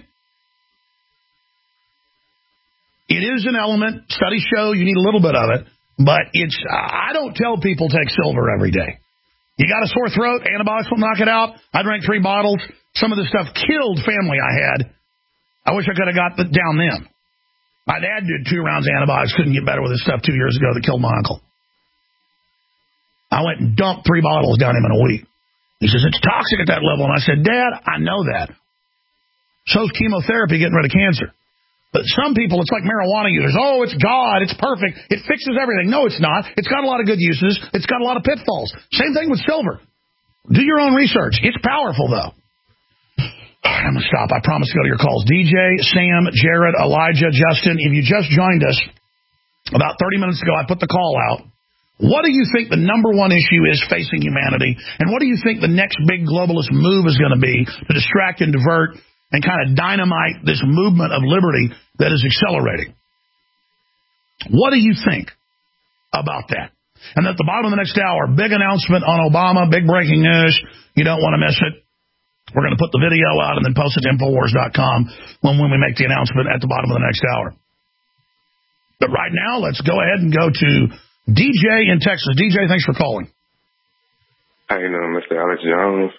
It is an element. Studies show you need a little bit of it. But it's, I don't tell people take silver every day. You got a sore throat, antibiotics will knock it out. I drank three bottles. Some of the stuff killed family I had. I wish I could have got the, down then. My dad did two rounds of antibiotics, couldn't get better with his stuff two years ago that killed my uncle. I went and dumped three bottles down him in a week. He says, it's toxic at that level. And I said, Dad, I know that. So's chemotherapy getting rid of cancer. But some people, it's like marijuana users. Oh, it's God. It's perfect. It fixes everything. No, it's not. It's got a lot of good uses. It's got a lot of pitfalls. Same thing with silver. Do your own research. It's powerful, though. I'm going to stop. I promise to go to your calls. D J, Sam, Jared, Elijah, Justin, if you just joined us about thirty minutes ago, I put the call out. What do you think the number one issue is facing humanity? And what do you think the next big globalist move is going to be to distract and divert and kind of dynamite this movement of liberty that is accelerating? What do you think about that? And at the bottom of the next hour, big announcement on Obama, big breaking news. You don't want to miss it. We're going to put the video out and then post it to Infowars dot com when, when we make the announcement at the bottom of the next hour. But right now, let's go ahead and go to D J in Texas. D J, thanks for calling. How you doing, Mister Alex Jones?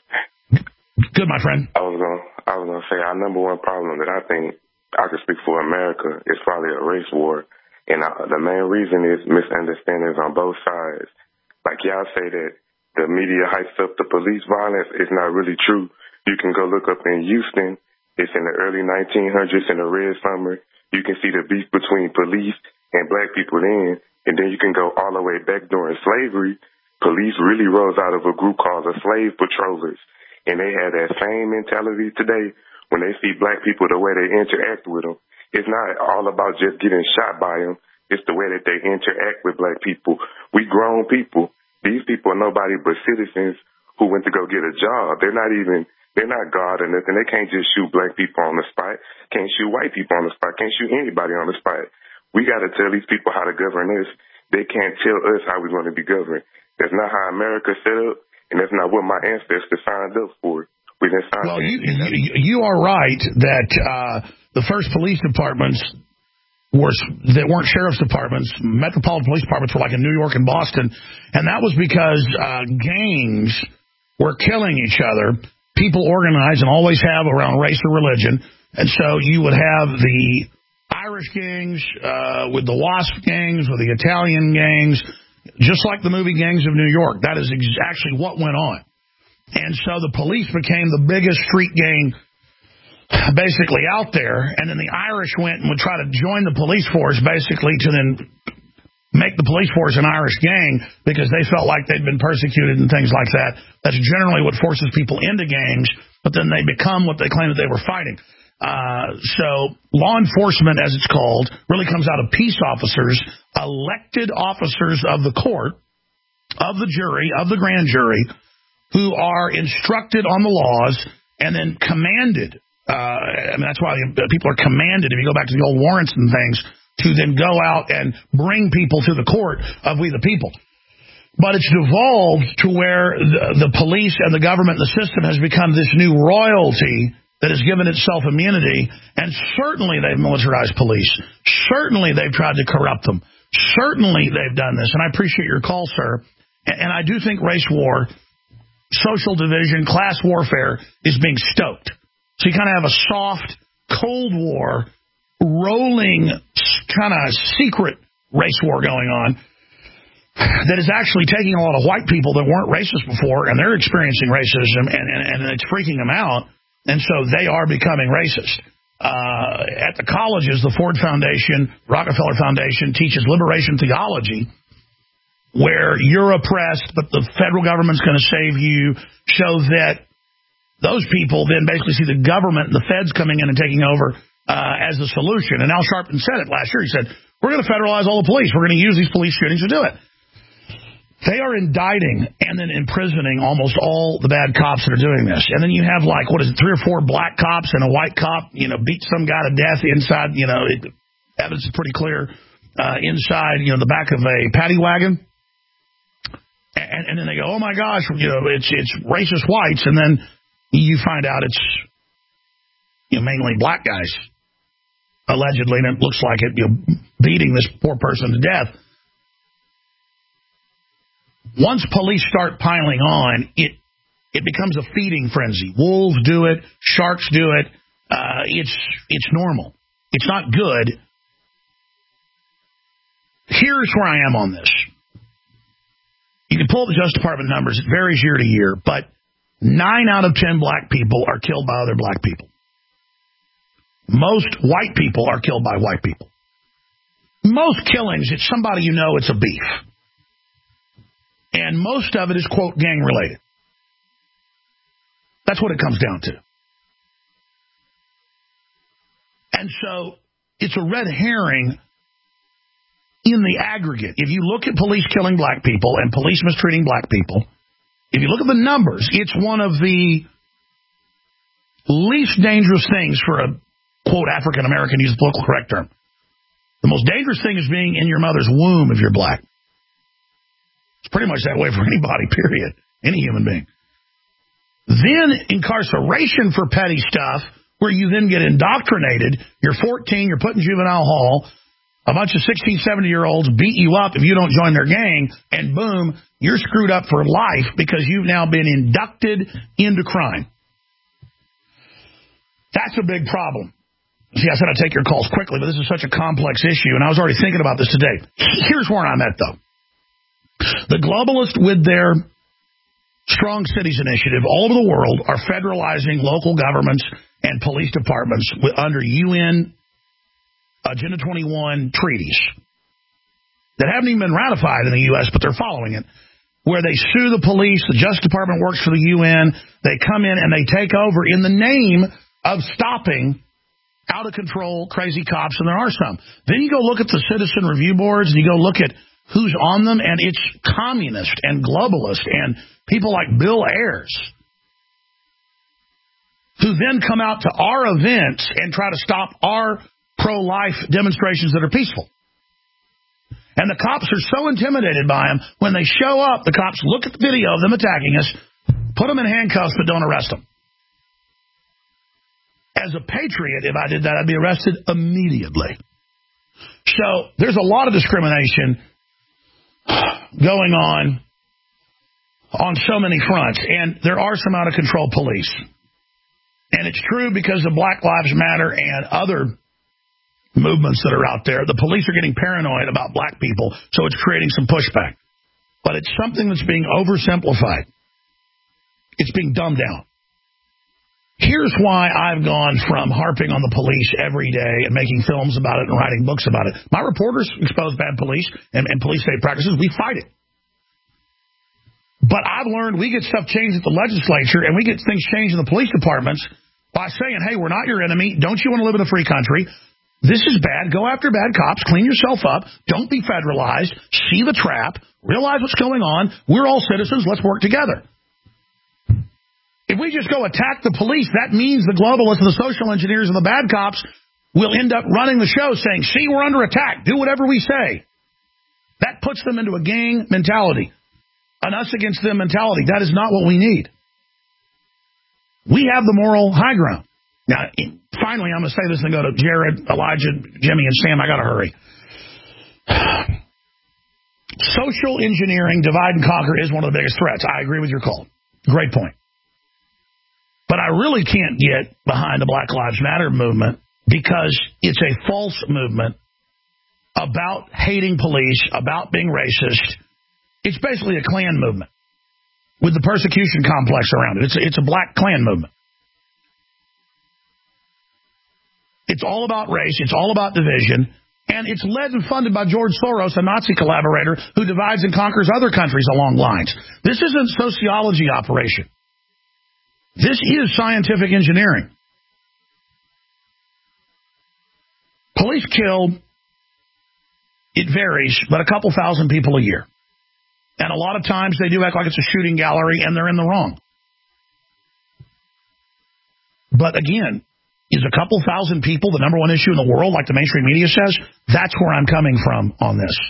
Good, my friend. I was gonna, I was gonna say our number one problem that I think I could speak for America is probably a race war, and I, the main reason is misunderstandings on both sides. Like y'all say that the media hypes up the police violence. It's not really true. You can go look up in Houston. It's in the early nineteen hundreds in the Red Summer. You can see the beef between police and black people then. And then you can go all the way back during slavery. Police really rose out of a group called the Slave Patrollers. And they have that same mentality today when they see black people, the way they interact with them. It's not all about just getting shot by them. It's the way that they interact with black people. We grown people. These people are nobody but citizens who went to go get a job. They're not even, they're not God or nothing. They can't just shoot black people on the spot. Can't shoot white people on the spot. Can't shoot anybody on the spot. We got to tell these people how to govern us. They can't tell us how we're going to be governed. That's not how America set up, and that's not what my ancestors signed up for. We didn't sign well, you, you, you are right that uh, the first police departments were that weren't sheriff's departments. Metropolitan police departments were like in New York and Boston, and that was because uh, gangs were killing each other. People organized and always have around race or religion, and so you would have the Irish gangs, uh, with the WASP gangs, with the Italian gangs, just like the movie Gangs of New York. That is ex- actually what went on. And so the police became the biggest street gang basically out there, and then the Irish went and would try to join the police force basically to then make the police force an Irish gang because they felt like they'd been persecuted and things like that. That's generally what forces people into gangs, but then they become what they claim that they were fighting. Uh, so law enforcement, as it's called, really comes out of peace officers, elected officers of the court, of the jury, of the grand jury, who are instructed on the laws and then commanded. Uh, I mean, that's why people are commanded, if you go back to the old warrants and things, to then go out and bring people to the court of we the people. But it's devolved to where the, the police and the government and the system has become this new royalty that has given itself immunity, and certainly they've militarized police. Certainly they've tried to corrupt them. Certainly they've done this, and I appreciate your call, sir. And, and I do think race war, social division, class warfare is being stoked. So you kind of have a soft, Cold War, rolling, kind of secret race war going on that is actually taking a lot of white people that weren't racist before, and they're experiencing racism, and, and, and it's freaking them out. And so they are becoming racist. Uh, at the colleges, the Ford Foundation, Rockefeller Foundation teaches liberation theology, where you're oppressed, but the federal government's going to save you, so that those people then basically see the government and the feds coming in and taking over uh, as the solution. And Al Sharpton said it last year. He said, we're going to federalize all the police. We're going to use these police shootings to do it. They are indicting and then imprisoning almost all the bad cops that are doing this. And then you have, like, what is it, three or four black cops and a white cop, you know, beat some guy to death inside, you know, it, evidence is pretty clear, uh, inside, you know, the back of a paddy wagon. And, and then they go, oh, my gosh, you know, it's it's racist whites. And then you find out it's, you know, mainly black guys, allegedly, and it looks like it, you know, beating this poor person to death. once police start piling on, it it becomes a feeding frenzy. Wolves do it. Sharks do it. Uh, it's it's normal. It's not good. Here's where I am on this. You can pull up the Justice Department numbers. It varies year to year, but nine out of ten black people are killed by other black people. Most white people are killed by white people. Most killings, it's somebody you know, it's a beef. And most of it is, quote, gang-related. That's what it comes down to. And so it's a red herring in the aggregate. If you look at police killing black people and police mistreating black people, if you look at the numbers, it's one of the least dangerous things for a, quote, African-American, use the political correct term. The most dangerous thing is being in your mother's womb if you're black. It's pretty much that way for anybody, period. Any human being. Then incarceration for petty stuff, where you then get indoctrinated. You're fourteen, you're put in juvenile hall. A bunch of sixteen, seventy-year-olds beat you up if you don't join their gang, and boom, you're screwed up for life because you've now been inducted into crime. That's a big problem. See, I said I'd take your calls quickly, but this is such a complex issue, and I was already thinking about this today. Here's where I'm at, though. The globalists, with their Strong Cities initiative all over the world, are federalizing local governments and police departments with, under U N Agenda twenty-one treaties that haven't even been ratified in the U S, but they're following it, where they sue the police, the Justice Department works for the U N, they come in and they take over in the name of stopping out-of-control crazy cops, and there are some. Then you go look at the citizen review boards, and you go look at who's on them, and it's communist and globalist and people like Bill Ayers, who then come out to our events and try to stop our pro-life demonstrations that are peaceful. And the cops are so intimidated by them, when they show up, the cops look at the video of them attacking us, put them in handcuffs, but don't arrest them. As a patriot, if I did that, I'd be arrested immediately. So there's a lot of discrimination going on on so many fronts, and there are some out-of-control police. And it's true because of Black Lives Matter and other movements that are out there. The police are getting paranoid about black people, so it's creating some pushback. But it's something that's being oversimplified. It's being dumbed down. Here's why I've gone from harping on the police every day and making films about it and writing books about it. My reporters expose bad police and, and police state practices. We fight it. But I've learned we get stuff changed at the legislature, and we get things changed in the police departments by saying, hey, we're not your enemy. Don't you want to live in a free country? This is bad. Go after bad cops. Clean yourself up. Don't be federalized. See the trap. Realize what's going on. We're all citizens. Let's work together. If we just go attack the police, that means the globalists and the social engineers and the bad cops will end up running the show saying, see, we're under attack. Do whatever we say. That puts them into a gang mentality, an us against them mentality. That is not what we need. We have the moral high ground. Now, finally, I'm going to say this and go to Jared, Elijah, Jimmy, and Sam. I got to hurry. Social engineering, divide and conquer, is one of the biggest threats. I agree with your call. Great point. But I really can't get behind the Black Lives Matter movement because it's a false movement about hating police, about being racist. It's basically a Klan movement with the persecution complex around it. It's a, it's a black Klan movement. It's all about race. It's all about division. And it's led and funded by George Soros, a Nazi collaborator who divides and conquers other countries along lines. This isn't a sociology operation. This is scientific engineering. Police kill, it varies, but a couple thousand people a year. And a lot of times they do act like it's a shooting gallery and they're in the wrong. But again, is a couple thousand people the number one issue in the world, like the mainstream media says? That's where I'm coming from on this.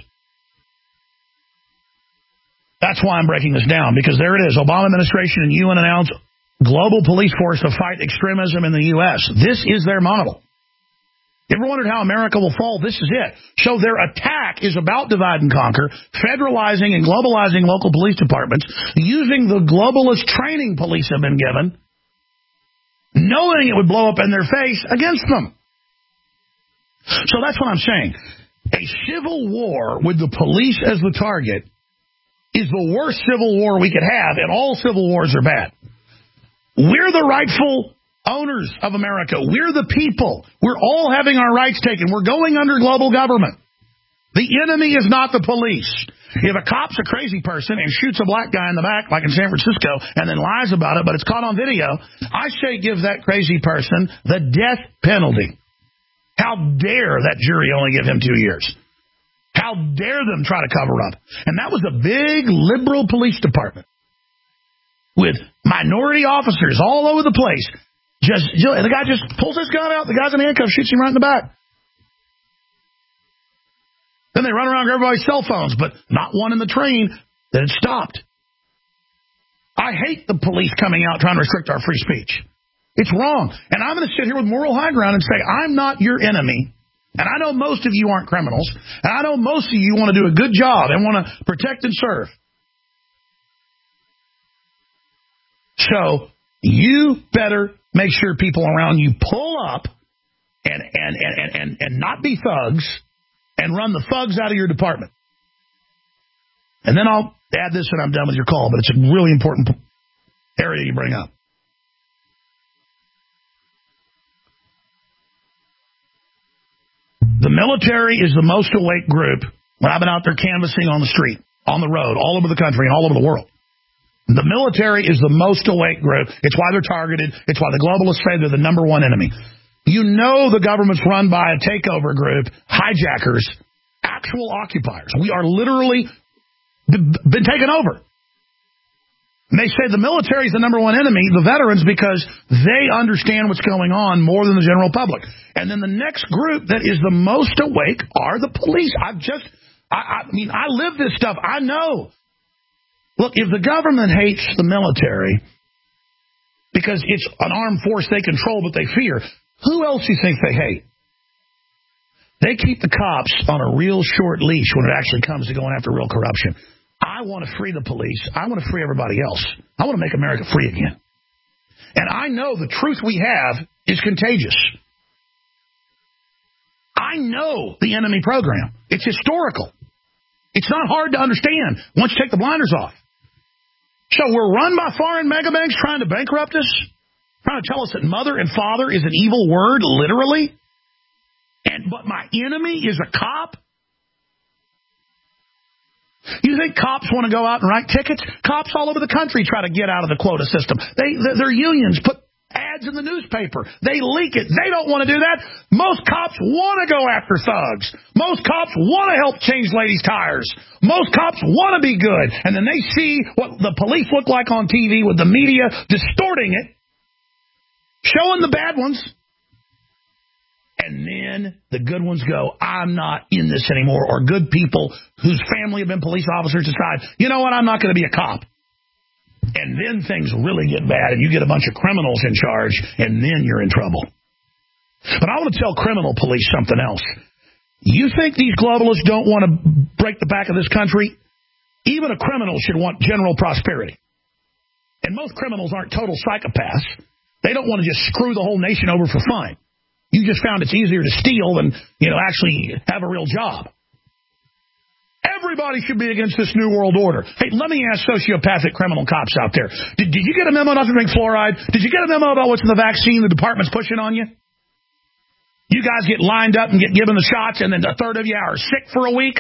That's why I'm breaking this down, because there it is. Obama administration and U N announced global police force to fight extremism in the U S. This is their model. You ever wondered how America will fall? This is it. So their attack is about divide and conquer, federalizing and globalizing local police departments, using the globalist training police have been given, knowing it would blow up in their face against them. So that's what I'm saying. A civil war with the police as the target is the worst civil war we could have, and all civil wars are bad. We're the rightful owners of America. We're the people. We're all having our rights taken. We're going under global government. The enemy is not the police. If a cop's a crazy person and shoots a black guy in the back, like in San Francisco, and then lies about it, but it's caught on video, I say give that crazy person the death penalty. How dare that jury only give him two years? How dare them try to cover up? And that was a big liberal police department with minority officers all over the place. Just, the guy just pulls his gun out, the guy's in handcuffs, shoots him right in the back. Then they run around with everybody's cell phones, but not one in the train that had stopped. I hate the police coming out trying to restrict our free speech. It's wrong. And I'm going to sit here with moral high ground and say, I'm not your enemy. And I know most of you aren't criminals. And I know most of you want to do a good job and want to protect and serve. So you better make sure people around you pull up and and, and, and, and not be thugs and run the thugs out of your department. And then I'll add this and I'm done with your call, but it's a really important area you bring up. The military is the most awake group when I've been out there canvassing on the street, on the road, all over the country and all over the world. The military is the most awake group. It's why they're targeted. It's why the globalists say they're the number one enemy. You know the government's run by a takeover group, hijackers, actual occupiers. We are literally been taken over. And they say the military is the number one enemy, the veterans, because they understand what's going on more than the general public. And then the next group that is the most awake are the police. I've just, I, I mean, I live this stuff. I know. Look, if the government hates the military because it's an armed force they control but they fear, who else do you think they hate? They keep the cops on a real short leash when it actually comes to going after real corruption. I want to free the police. I want to free everybody else. I want to make America free again. And I know the truth we have is contagious. I know the enemy program. It's historical. It's not hard to understand once you take the blinders off. So we're run by foreign megabanks trying to bankrupt us, trying to tell us that mother and father is an evil word, literally. And but my enemy is a cop. You think cops want to go out and write tickets? Cops all over the country try to get out of the quota system. They, their unions put ads in the newspaper. They leak it. They don't want to do that. Most cops want to go after thugs. Most cops want to help change ladies' tires. Most cops want to be good. And then they see what the police look like on T V with the media distorting it, showing the bad ones. And then the good ones go, I'm not in this anymore. Or good people whose family have been police officers decide, you know what, I'm not going to be a cop. And then things really get bad and you get a bunch of criminals in charge and then you're in trouble. But I want to tell criminal police something else. You think these globalists don't want to break the back of this country? Even a criminal should want general prosperity. And most criminals aren't total psychopaths. They don't want to just screw the whole nation over for fun. You just found it's easier to steal than, you know, actually have a real job. Everybody should be against this New World Order. Hey, let me ask sociopathic criminal cops out there. Did, did you get a memo not to drink fluoride? Did you get a memo about what's in the vaccine the department's pushing on you? You guys get lined up and get given the shots, and then a third of you are sick for a week?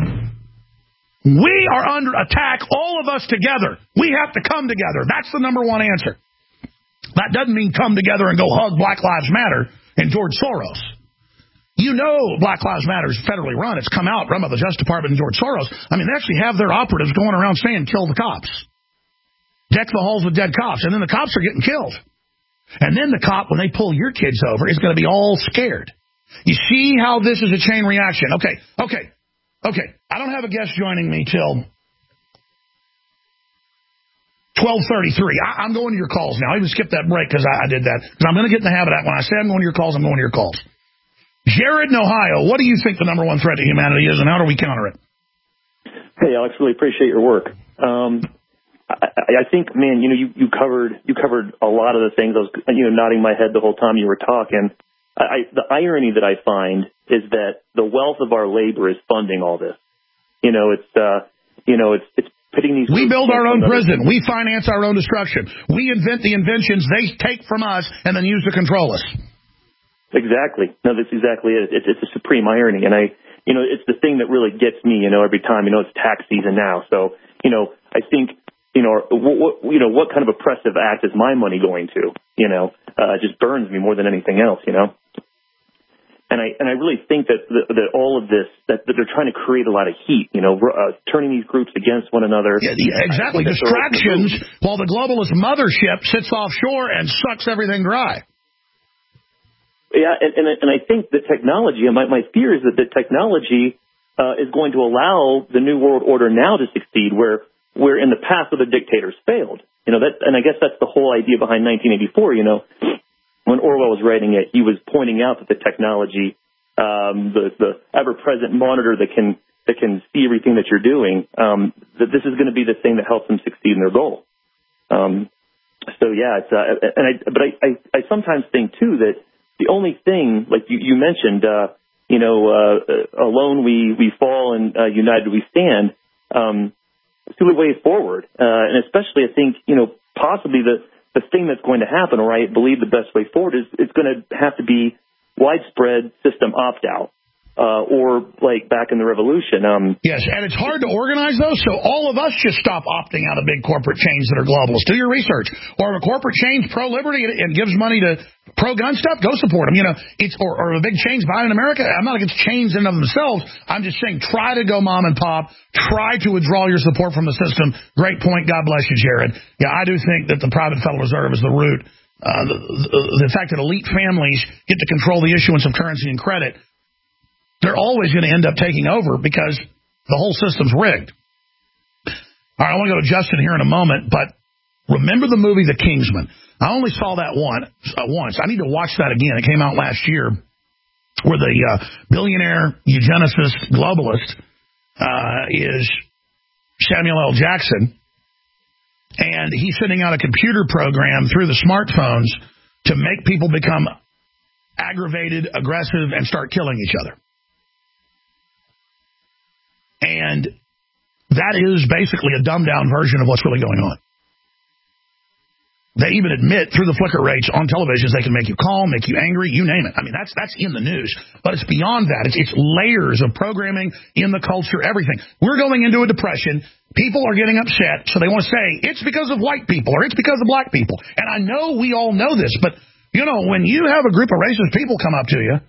We are under attack, all of us together. We have to come together. That's the number one answer. That doesn't mean come together and go hug Black Lives Matter and George Soros. You know Black Lives Matter is federally run. It's come out, run by the Justice Department and George Soros. I mean, they actually have their operatives going around saying, kill the cops. Deck the halls with dead cops. And then the cops are getting killed. And then the cop, when they pull your kids over, is going to be all scared. You see how this is a chain reaction. Okay, okay, okay. I don't have a guest joining me till twelve thirty-three. I, I'm going to your calls now. I even skipped that break because I, I did that. Because I'm going to get in the habit of that. When I say I'm going to your calls, I'm going to your calls. Jared in Ohio, what do you think the number one threat to humanity is, and how do we counter it? Hey, Alex, really appreciate your work. Um, I, I think, man, you know, you, you covered you covered a lot of the things. I was, you know, nodding my head the whole time you were talking. I, the irony that I find is that the wealth of our labor is funding all this. You know, it's uh, you know, it's it's pitting these. We build our own prison. We finance our own destruction. We invent the inventions they take from us and then use to control us. Exactly. No, that's exactly it. It's, it's a supreme irony, and I, you know, it's the thing that really gets me. You know, every time. You know, it's tax season now, so you know, I think. You know, what, what, you know, what kind of oppressive act is my money going to? You know, uh, it just burns me more than anything else. You know, and I and I really think that the, that all of this that, that they're trying to create a lot of heat. You know, uh, turning these groups against one another. Yeah, yeah, exactly. Distractions while the globalist mothership sits offshore and sucks everything dry. Yeah, and and, and I think the technology. And my my fear is that the technology uh, is going to allow the New World Order now to succeed, where. Where in the past other dictators failed. You know, that, and I guess that's the whole idea behind nineteen eighty-four, you know. When Orwell was writing it, he was pointing out that the technology, um, the, the ever-present monitor that can that can see everything that you're doing, um, that this is going to be the thing that helps them succeed in their goal. Um, so, yeah, it's, uh, and I, but I, I, I sometimes think, too, that the only thing, like you, you mentioned, uh, you know, uh, alone we, we fall and uh, united we stand, um, to the way forward. Uh, and especially, I think, you know, possibly the, the thing that's going to happen, or I believe the best way forward, is it's going to have to be widespread system opt-out. Uh, or like back in the revolution. Um, yes, and it's hard to organize those, so all of us just stop opting out of big corporate chains that are globalists. Do your research. Or if a corporate chain's pro-liberty and gives money to pro-gun stuff, go support them. You know, it's or, or a big chain's buying in America. I'm not against chains in and of themselves. I'm just saying try to go mom and pop. Try to withdraw your support from the system. Great point. God bless you, Jared. Yeah, I do think that the private Federal Reserve is the root. Uh, the, the, the fact that elite families get to control the issuance of currency and credit, they're always going to end up taking over because the whole system's rigged. All right, I want to go to Justin here in a moment, but remember the movie The Kingsman? I only saw that one uh, once. I need to watch that again. It came out last year, where the uh, billionaire eugenicist globalist uh, is Samuel L. Jackson, and he's sending out a computer program through the smartphones to make people become aggravated, aggressive, and start killing each other. And that is basically a dumbed-down version of what's really going on. They even admit through the flicker rates on televisions they can make you calm, make you angry, you name it. I mean, that's that's in the news. But it's beyond that. It's, it's layers of programming in the culture, everything. We're going into a depression. People are getting upset, so they want to say, it's because of white people or it's because of black people. And I know we all know this, but, you know, when you have a group of racist people come up to you,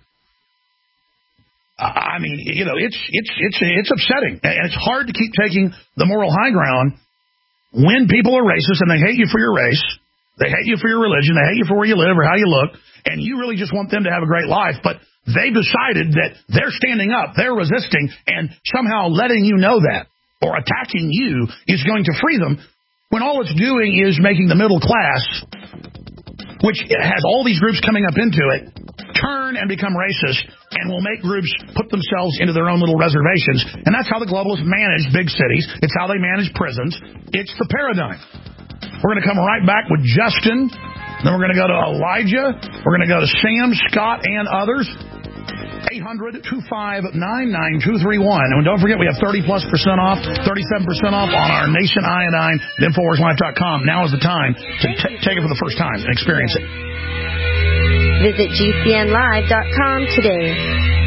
I mean, you know, it's it's it's it's upsetting, and it's hard to keep taking the moral high ground when people are racist and they hate you for your race, they hate you for your religion, they hate you for where you live or how you look, and you really just want them to have a great life, but they've decided that they're standing up, they're resisting, and somehow letting you know that or attacking you is going to free them, when all it's doing is making the middle class, which has all these groups coming up into it, turn and become racist, and will make groups put themselves into their own little reservations. And that's how the globalists manage big cities. It's how they manage prisons. It's the paradigm. We're going to come right back with Justin. Then we're going to go to Elijah. We're going to go to Sam, Scott, and others. eight hundred, two five nine, nine two three one. And don't forget, we have thirty plus percent off, thirty-seven percent off on our Nation Iodine at Infowars Life dot com. Now is the time to t- take it for the first time and experience it. Visit G C N live dot com today.